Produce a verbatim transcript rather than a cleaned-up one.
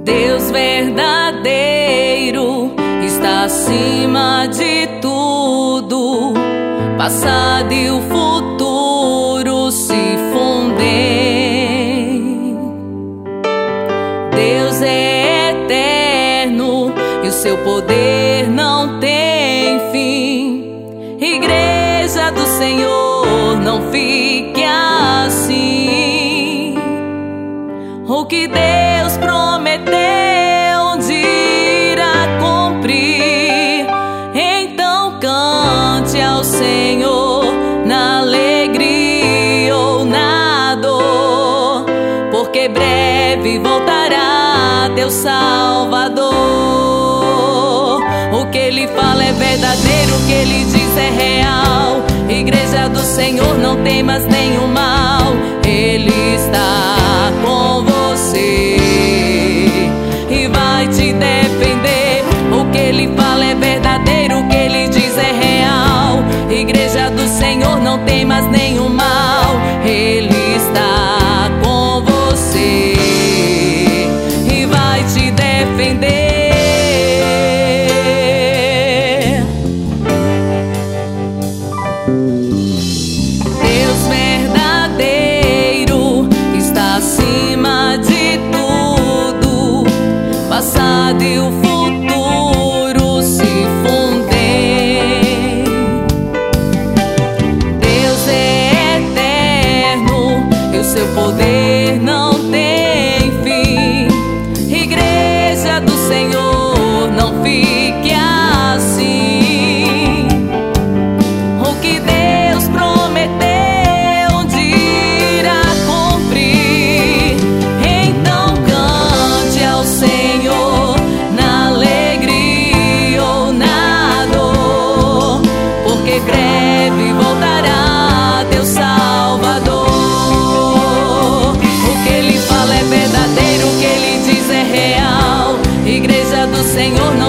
Deus verdadeiro está acima de tudo. Passado e o futuro se fundem. Deus é eterno e o seu poder não tem fim. Igreja do Senhor, não fique assim. O que Deus prometeu de irá cumprir. Então cante ao Senhor na alegria ou na dor, porque breve voltará teu Salvador. O que Ele fala é verdadeiro, o que Ele diz é real. Igreja do Senhor, não temas nenhum mal. Ele está com você e vai te defender. O que Ele fala é verdadeiro, o que Ele diz é real. Igreja do Senhor, não temas nenhum mal. Ele está com você e vai te defender. Deus verdadeiro está acima de tudo. Passado e o futuro se fundem. Deus é eterno e o seu poder não tem fim. Igreja do Senhor, não fique assim. O que Deus prometeu de irá cumprir. Então cante ao Senhor na alegria ou na dor, porque breve voltará teu Salvador. O que Ele fala é verdadeiro, o que Ele diz é real. Igreja do Senhor, não